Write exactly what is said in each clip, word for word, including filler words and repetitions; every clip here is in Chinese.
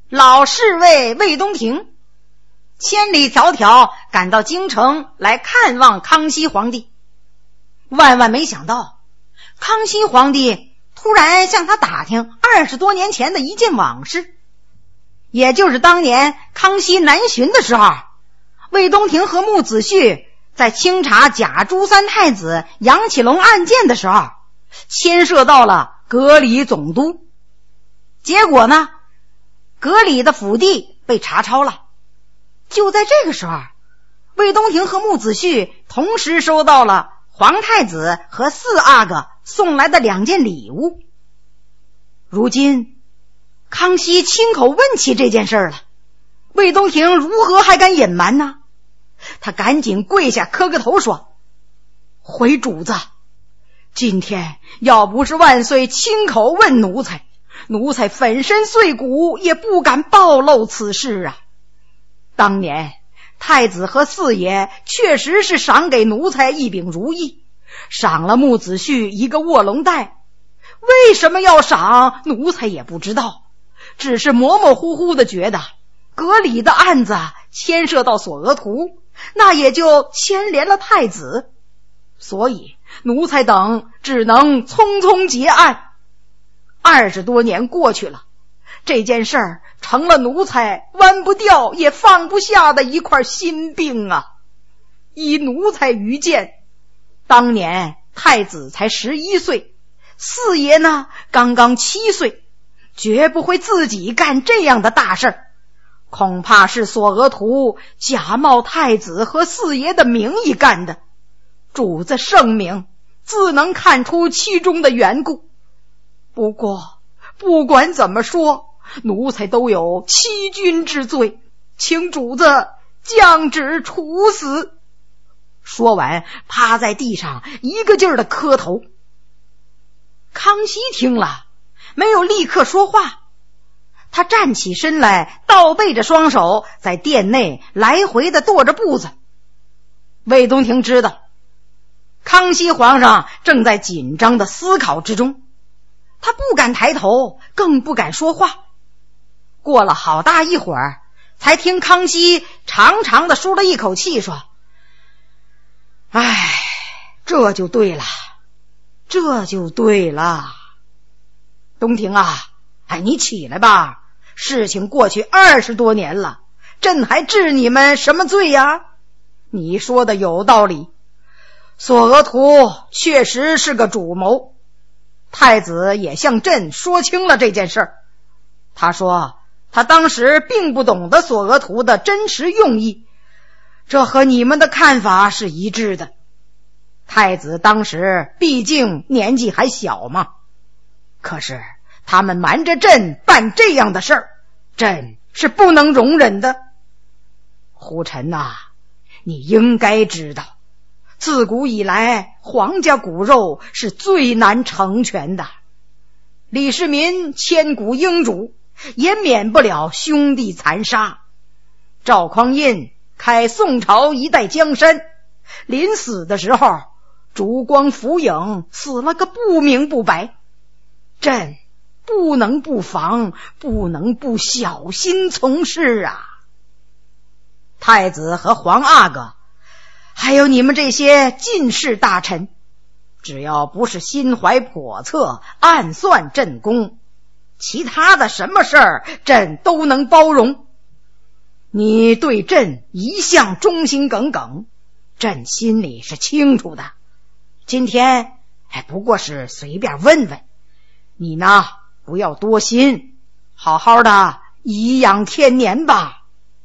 老侍卫魏东亭千里迢迢赶到京城来看望康熙皇帝。万万没想到，康熙皇帝突然向他打听二十多年前的一件往事，也就是当年康熙南巡的时候，魏东亭和穆子旭在清查假朱三太子杨启隆案件的时候，牵涉到了阁里总督。结果呢，阁里的府邸被查抄了。就在这个时候，魏东亭和穆子旭同时收到了皇太子和四阿哥送来的两件礼物。如今康熙亲口问起这件事了，魏东亭如何还敢隐瞒呢？他赶紧跪下磕个头说：回主子，今天要不是万岁亲口问奴才，奴才粉身碎骨也不敢暴露此事啊。当年太子和四爷确实是赏给奴才一柄如意，赏了穆子旭一个卧龙带，为什么要赏奴才也不知道，只是模模糊糊的觉得阁里的案子牵涉到索额图，那也就牵连了太子，所以奴才等只能匆匆结案。二十多年过去了，这件事儿成了奴才弯不掉也放不下的一块心病啊。依奴才愚见，当年太子才十一岁，四爷呢刚刚七岁，绝不会自己干这样的大事儿，恐怕是索额图假冒太子和四爷的名义干的。主子圣明，自能看出其中的缘故。不过不管怎么说，奴才都有欺君之罪，请主子降旨处死。说完趴在地上一个劲儿的磕头。康熙听了没有立刻说话，他站起身来，倒背着双手在殿内来回的跺着步子。魏东亭知道康熙皇上正在紧张的思考之中，他不敢抬头，更不敢说话。过了好大一会儿，才听康熙长长的舒了一口气，说：唉，这就对了，这就对了。东亭啊，哎，你起来吧，事情过去二十多年了，朕还治你们什么罪呀？你说的有道理，索额图确实是个主谋，太子也向朕说清了这件事儿。他说他当时并不懂得索额图的真实用意，这和你们的看法是一致的。太子当时毕竟年纪还小嘛，可是他们瞒着朕办这样的事儿，朕是不能容忍的。胡臣啊，你应该知道，自古以来皇家骨肉是最难成全的，李世民千古英主，也免不了兄弟残杀。赵匡胤开宋朝一代江山，临死的时候烛光浮影，死了个不明不白。朕不能不防，不能不小心从事啊。太子和皇阿哥还有你们这些进士大臣，只要不是心怀叵测，暗算朕功，其他的什么事儿朕都能包容。你对朕一向忠心耿耿，朕心里是清楚的。今天哎，不过是随便问问你呢，不要多心，好好的颐养天年吧。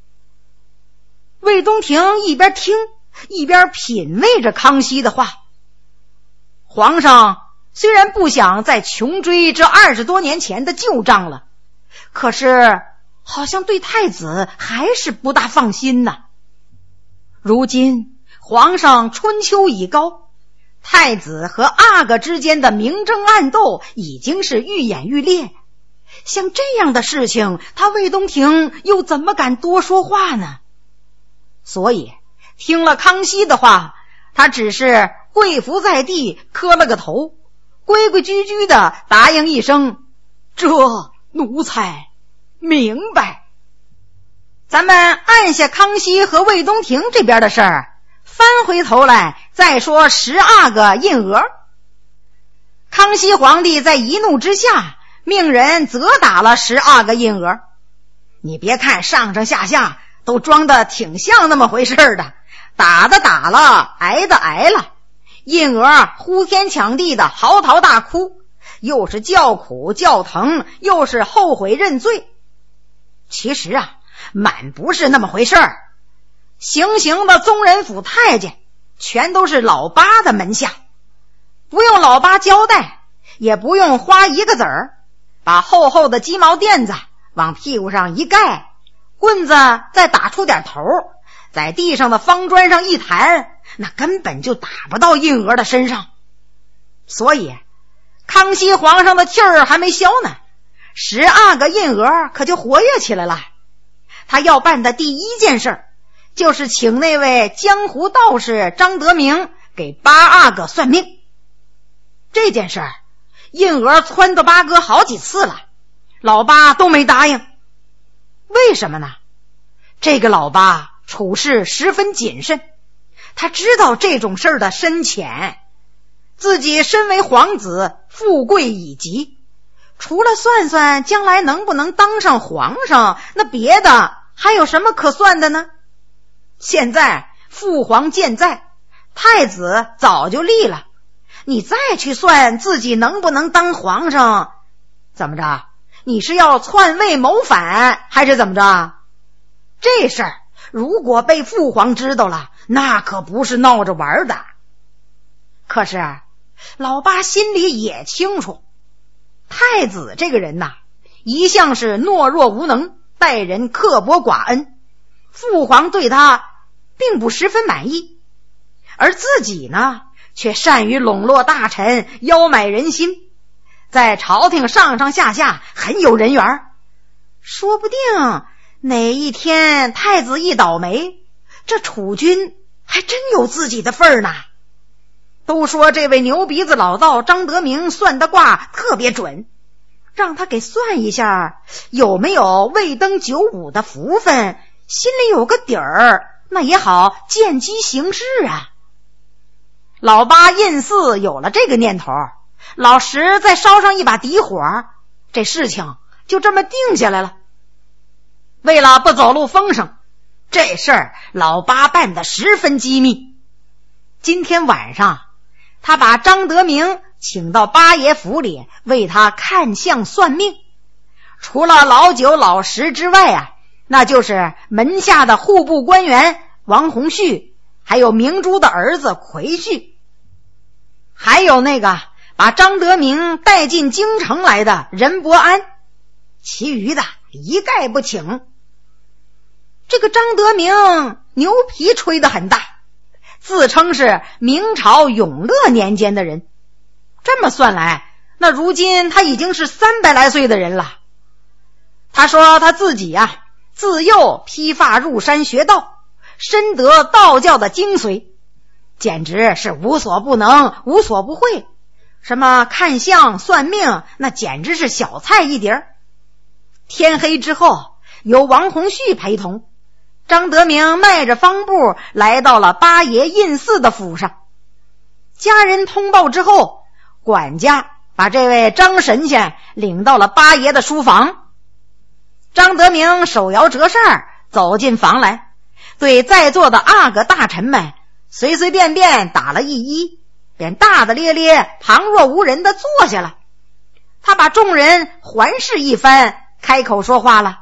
魏东亭一边听一边品味着康熙的话。皇上虽然不想再穷追这二十多年前的旧账了，可是好像对太子还是不大放心呢。如今皇上春秋已高，太子和阿哥之间的明争暗斗已经是愈演愈烈，像这样的事情，他魏东亭又怎么敢多说话呢？所以听了康熙的话，他只是跪伏在地，磕了个头，规规矩矩的答应一声：这奴才明白。咱们按下康熙和魏东亭这边的事儿，翻回头来再说十二个印额。康熙皇帝在一怒之下命人责打了十二个印额。你别看上上下下都装得挺像那么回事的，打的打了，挨的挨了，印额呼天抢地的嚎啕大哭，又是叫苦叫疼，又是后悔认罪。其实啊，满不是那么回事儿。行刑的宗人府太监全都是老八的门下，不用老八交代，也不用花一个子儿，把厚厚的鸡毛垫子往屁股上一盖，棍子再打出点头，在地上的方砖上一弹，那根本就打不到印额的身上。所以康熙皇上的气儿还没消呢，十二个印额可就活跃起来了。他要办的第一件事就是请那位江湖道士张德明给八阿哥算命。这件事印额撺掇八哥好几次了，老八都没答应。为什么呢？这个老八处事十分谨慎，他知道这种事儿的深浅。自己身为皇子，富贵已极，除了算算将来能不能当上皇上，那别的还有什么可算的呢？现在父皇健在，太子早就立了，你再去算自己能不能当皇上，怎么着？你是要篡位谋反还是怎么着？这事儿如果被父皇知道了，那可不是闹着玩的。可是老八心里也清楚，太子这个人呐，一向是懦弱无能，待人刻薄寡恩，父皇对他并不十分满意，而自己呢，却善于笼络大臣，邀买人心，在朝廷上上下下很有人缘。说不定哪一天太子一倒霉，这储君还真有自己的份儿呢。都说这位牛鼻子老道张德明算的卦特别准，让他给算一下有没有未登九五的福分，心里有个底儿，那也好见机行事啊。老八印寺有了这个念头，老十再烧上一把底火，这事情就这么定下来了。为了不走漏风声，这事儿老八办得十分机密。今天晚上他把张德明请到八爷府里为他看相算命，除了老九老十之外啊，那就是门下的户部官员王洪旭，还有明珠的儿子奎旭，还有那个把张德明带进京城来的任伯安，其余的一概不请。这个张德明牛皮吹得很大，自称是明朝永乐年间的人，这么算来，那如今他已经是三百来岁的人了。他说他自己啊，自幼披发入山学道，深得道教的精髓，简直是无所不能，无所不会。什么看相算命，那简直是小菜一碟。天黑之后，由王洪旭陪同，张德明迈着方步来到了八爷印寺的府上。家人通报之后，管家把这位张神仙领到了八爷的书房。张德明手摇折扇走进房来，对在座的阿哥大臣们随随便便打了一揖，便大大咧咧旁若无人地坐下了。他把众人环视一番，开口说话了：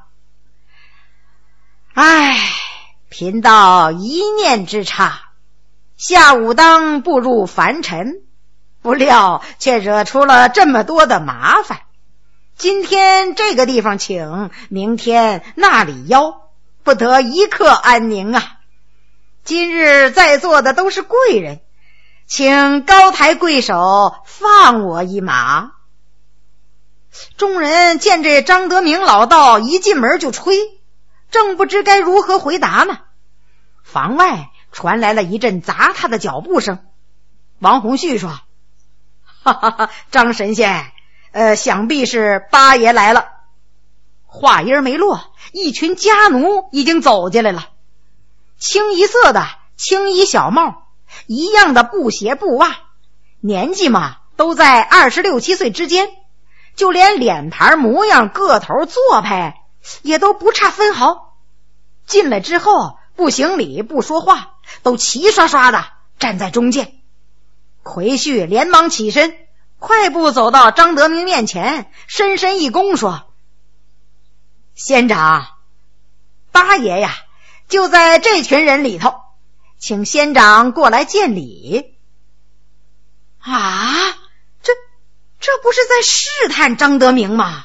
唉，贫道一念之差，下武当步入凡尘，不料却惹出了这么多的麻烦。今天这个地方请，明天那里邀，不得一刻安宁啊！今日在座的都是贵人，请高抬贵手，放我一马。众人见这张德明老道一进门就吹，正不知该如何回答呢。房外传来了一阵砸他的脚步声。王洪旭说：哈哈哈，张神仙，呃，想必是八爷来了。 话音没落，一群家奴已经走进来了，清一色的青衣小帽，一样的布鞋布袜，年纪嘛都在二十六七岁之间，就连脸盘模样个头做派也都不差分毫。进来之后不行礼不说话，都齐刷刷的站在中间。奎旭连忙起身，快步走到张德明面前，深深一躬说：仙长，八爷呀就在这群人里头，请仙长过来见礼。啊，这这不是在试探张德明吗？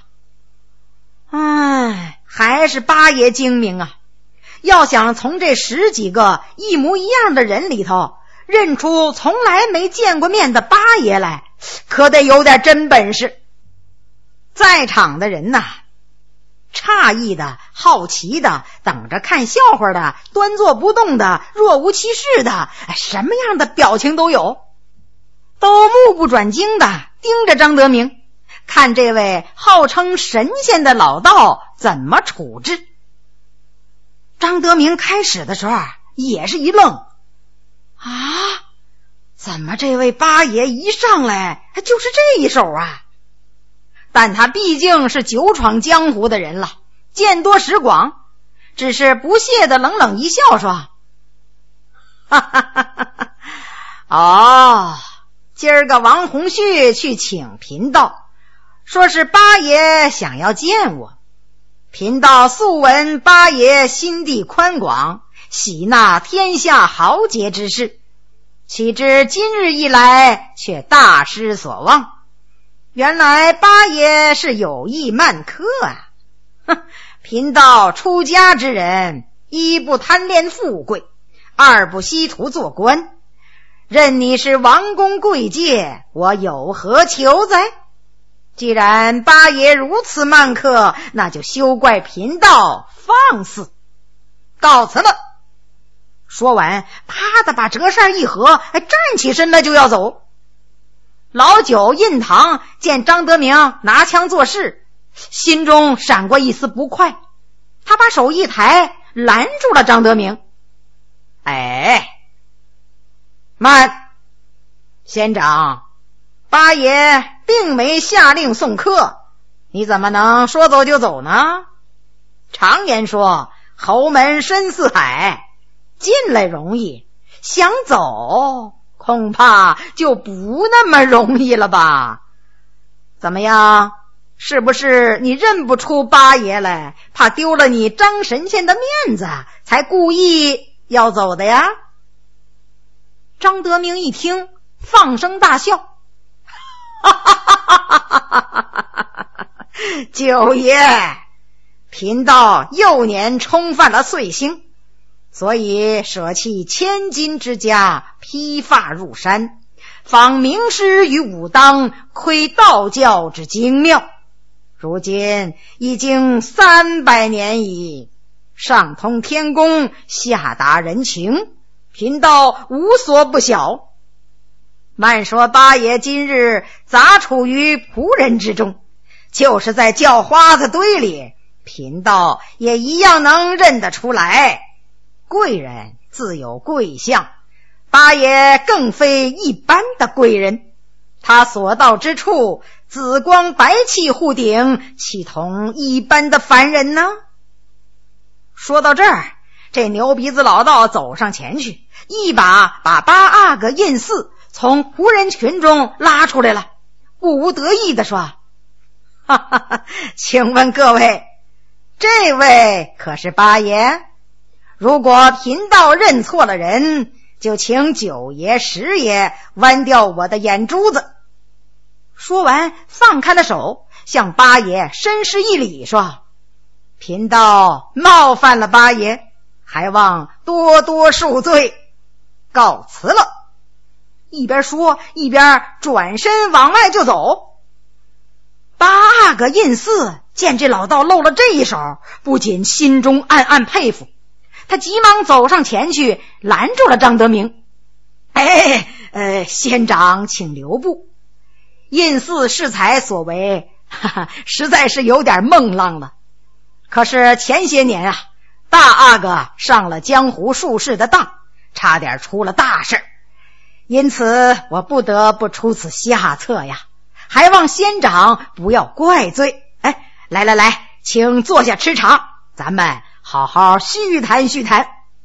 哎，还是八爷精明啊，要想从这十几个一模一样的人里头认出从来没见过面的八爷来，可得有点真本事。在场的人呐，诧异的、好奇的、等着看笑话的、端坐不动的、若无其事的，什么样的表情都有，都目不转睛的盯着张德明，看这位号称神仙的老道怎么处置。张德明开始的时候也是一愣，啊，怎么这位八爷一上来就是这一手啊？但他毕竟是久闯江湖的人了，见多识广，只是不屑的冷冷一笑说：哈哈哈哈哈，哦，今儿个王洪旭去请贫道，说是八爷想要见我。贫道素闻八爷心地宽广，喜纳天下豪杰之士，岂知今日一来却大失所望。原来八爷是有意慢客啊！哼，贫道出家之人，一不贪恋富贵，二不稀图做官，任你是王公贵介，我有何求哉？既然八爷如此慢客，那就休怪贫道放肆，告辞了。说完，啪的把折扇一合，站起身来就要走。老九印堂见张德明拿枪作势，心中闪过一丝不快，他把手一抬，拦住了张德明。哎，慢，仙长，八爷并没下令送客，你怎么能说走就走呢？常言说，侯门深似海，进来容易，想走恐怕就不那么容易了吧？怎么样，是不是你认不出八爷来，怕丢了你张神仙的面子，才故意要走的呀？张德明一听，放声大笑，哈哈哈哈哈哈！九爷，贫道幼年冲犯了岁星，所以舍弃千金之家，披发入山，访名师于武当，窥道教之精妙。如今已经三百年矣，上通天宫，下达人情，贫道无所不晓。慢说八爷今日杂处于仆人之中，就是在叫花子堆里，贫道也一样能认得出来。贵人自有贵相，八爷更非一般的贵人，他所到之处，紫光白气护顶，岂同一般的凡人呢？说到这儿，这牛鼻子老道走上前去，一把把八阿哥印寺从仆人群中拉出来了，不无得意地说：哈哈哈，请问各位，这位可是八爷？如果贫道认错了人，就请九爷十爷剜掉我的眼珠子。说完放开了手，向八爷深施一礼，说：贫道冒犯了八爷，还望多多恕罪，告辞了。一边说一边转身往外就走。八阿哥印寺见这老道露了这一手，不仅心中暗暗佩服，他急忙走上前去拦住了张德明。哎，呃，仙长请留步，印寺适才所为，哈哈，实在是有点孟浪了。 可是前些年啊，大阿哥上了江湖术士的当，差点出了大事，因此我不得不出此下策呀，还望仙长不要怪罪。哎，来来来，请坐下吃茶，咱们好好叙谈叙谈。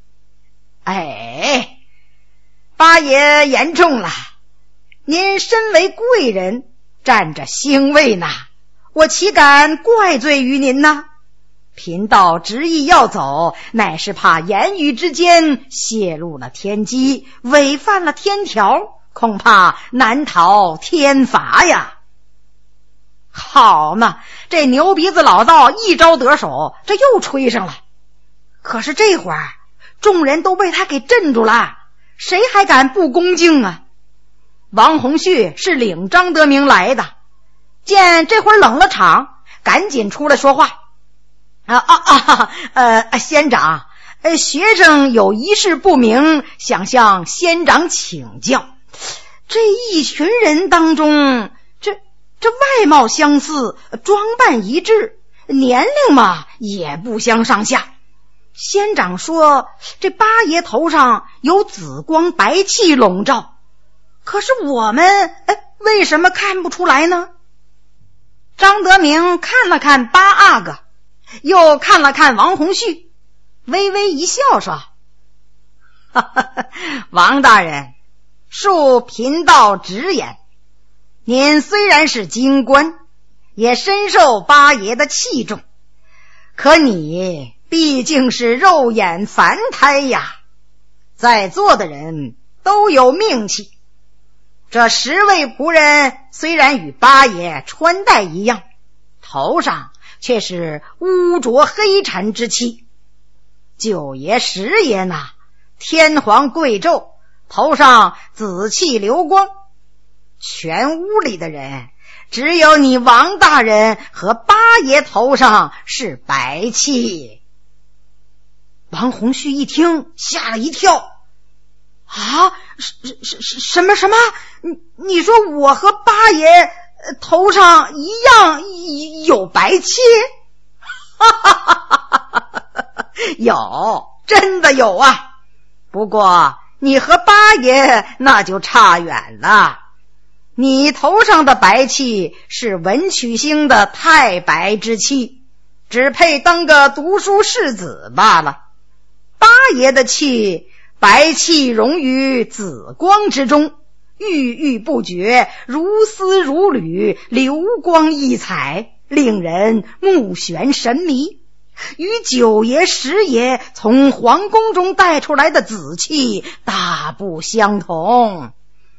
哎，八爷言重了，您身为贵人，占着星位呢，我岂敢怪罪于您呢？贫道执意要走，乃是怕言语之间泄露了天机，违犯了天条，恐怕难逃天罚呀。好嘛，这牛鼻子老道一招得手，这又吹上了。可是这会儿众人都被他给镇住了，谁还敢不恭敬啊？王洪旭是领张德明来的，见这会儿冷了场，赶紧出来说话。啊啊啊！呃，仙长，呃，学生有一事不明，想向仙长请教。这一群人当中，这这外貌相似，装扮一致，年龄嘛也不相上下。仙长说，这八爷头上有紫光白气笼罩，可是我们哎，为什么看不出来呢？张德明看了看八阿哥，又看了看王洪旭，微微一笑说：哈哈，王大人，恕贫道直言，您虽然是京官，也深受八爷的器重，可你毕竟是肉眼凡胎呀，在座的人都有命气，这十位仆人虽然与八爷穿戴一样，头上却是污浊黑尘之气。九爷十爷呢，天皇贵胄，头上紫气流光，全屋里的人只有你王大人和八爷头上是白气。王洪旭一听吓了一跳，啊，什什什什么什么？你你说我和八爷头上一样有白气？哈哈哈哈哈！有，真的有啊。不过你和八爷那就差远了，你头上的白气是文曲星的太白之气，只配当个读书士子罢了。八爷的气，白气融于紫光之中，郁郁不绝，如丝如缕，流光溢彩，令人目眩神迷，与九爷十爷从皇宫中带出来的紫气大不相同。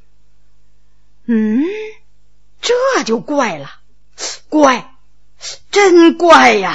嗯，这就怪了，怪，真怪呀！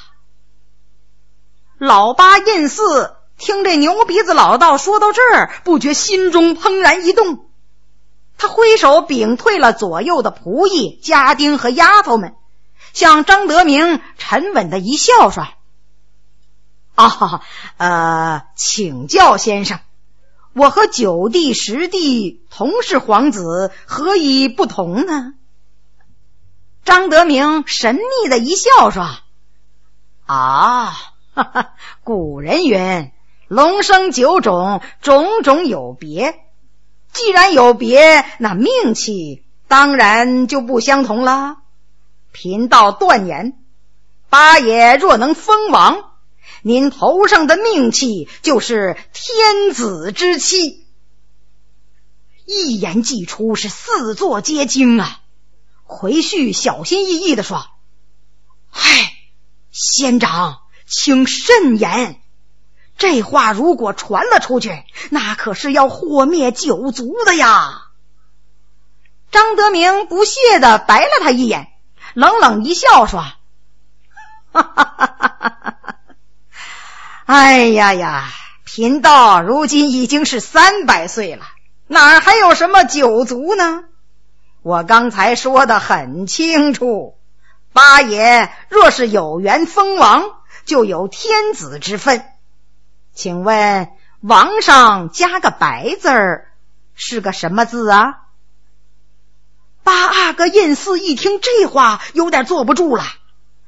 老八印寺听这牛鼻子老道说到这儿，不觉心中怦然一动，他挥手屏退了左右的仆役、家丁和丫头们，向张德明沉稳的一笑说：啊，呃，请教先生，我和九弟十弟同是皇子，何以不同呢？张德明神秘的一笑说：啊，哈哈，古人云，龙生九种，种种有别，既然有别，那命气当然就不相同了。贫道断言，八爷若能封王，您头上的命气就是天子之气。一言既出，是四座皆惊啊。回去小心翼翼地说：嗨，仙长请慎言，这话如果传了出去，那可是要祸灭九族的呀。张德明不屑地白了他一眼，冷冷一笑说：哈哈哈哈哈！哎呀呀，贫道如今已经是三百岁了，哪还有什么九族呢？我刚才说得很清楚，八爷若是有缘封王，就有天子之分。请问王上加个白字儿是个什么字啊？八阿哥印寺一听这话，有点坐不住了，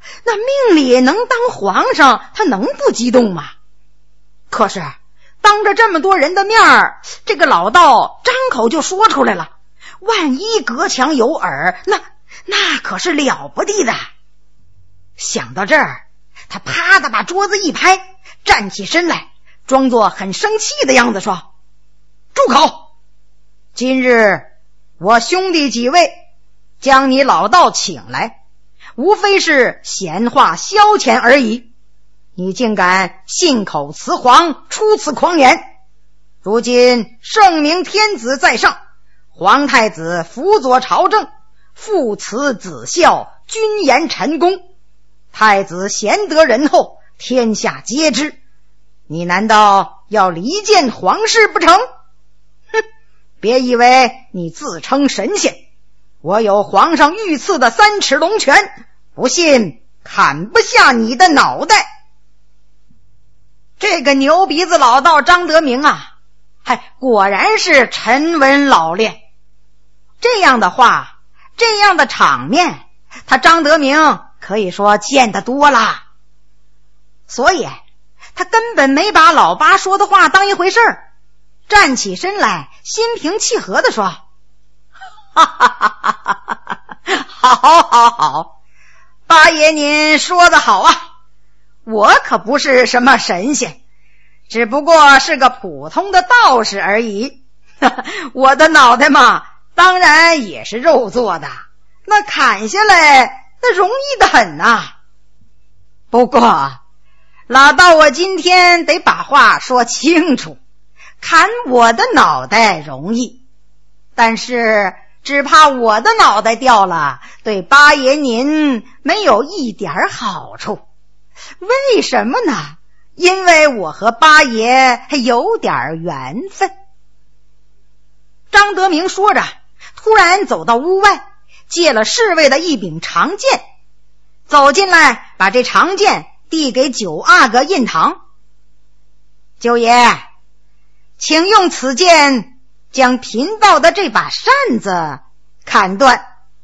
那命里能当皇上，他能不激动吗？可是当着这么多人的面儿，这个老道张口就说出来了，万一隔墙有耳，那那可是了不得的。想到这儿，他啪的把桌子一拍，站起身来，装作很生气的样子说：住口！今日我兄弟几位将你老道请来，无非是闲话消遣而已，你竟敢信口雌黄，出此狂言！如今圣明天子在上，皇太子辅佐朝政，父慈子孝，君严臣恭，太子贤德仁厚，天下皆知，你难道要离间皇室不成？哼，别以为你自称神仙，我有皇上御赐的三尺龙拳，不信砍不下你的脑袋。这个牛鼻子老道张德明啊，还果然是沉稳老练。这样的话，这样的场面，他张德明可以说见得多了，所以他根本没把老八说的话当一回事儿，站起身来，心平气和地说：哈哈哈哈哈哈，好好好，八爷您说得好啊，我可不是什么神仙，只不过是个普通的道士而已。我的脑袋嘛，当然也是肉做的，那砍下来那容易的很呐、啊。不过老道我今天得把话说清楚，砍我的脑袋容易，但是只怕我的脑袋掉了，对八爷您没有一点好处。为什么呢？因为我和八爷还有点缘分。张德明说着，突然走到屋外，借了侍卫的一柄长剑，走进来，把这长剑递给九阿哥印堂。九爷，请用此剑将贫道的这把扇子砍断。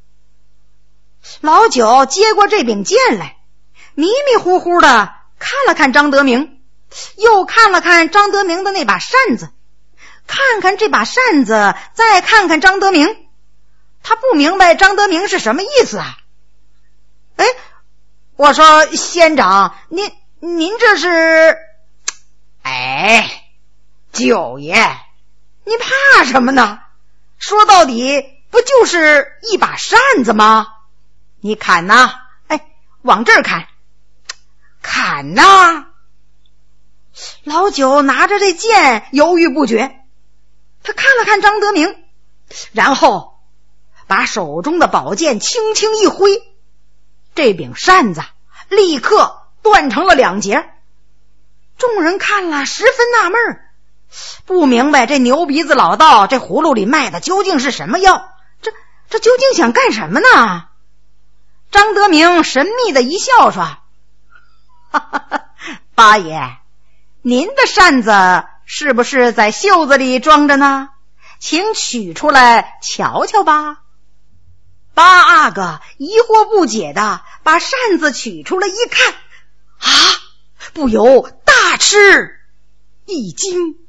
老九接过这柄剑来，迷迷糊糊的看了看张德明，又看了看张德明的那把扇子，看看这把扇子，再看看张德明。他不明白张德明是什么意思啊？哎，我说仙长，您您这是……哎，九爷，您怕什么呢？说到底不就是一把扇子吗？你砍呐，哎，往这儿砍，砍呐！老九拿着这剑犹豫不决，他看了看张德明，然后把手中的宝剑轻轻一挥，这柄扇子立刻断成了两截。众人看了十分纳闷，不明白这牛鼻子老道这葫芦里卖的究竟是什么药，这这究竟想干什么呢？张德明神秘的一笑说：哈哈哈，八爷，您的扇子是不是在袖子里装着呢？请取出来瞧瞧吧。八阿哥疑惑不解的把扇子取出来一看，啊，不由大吃一惊。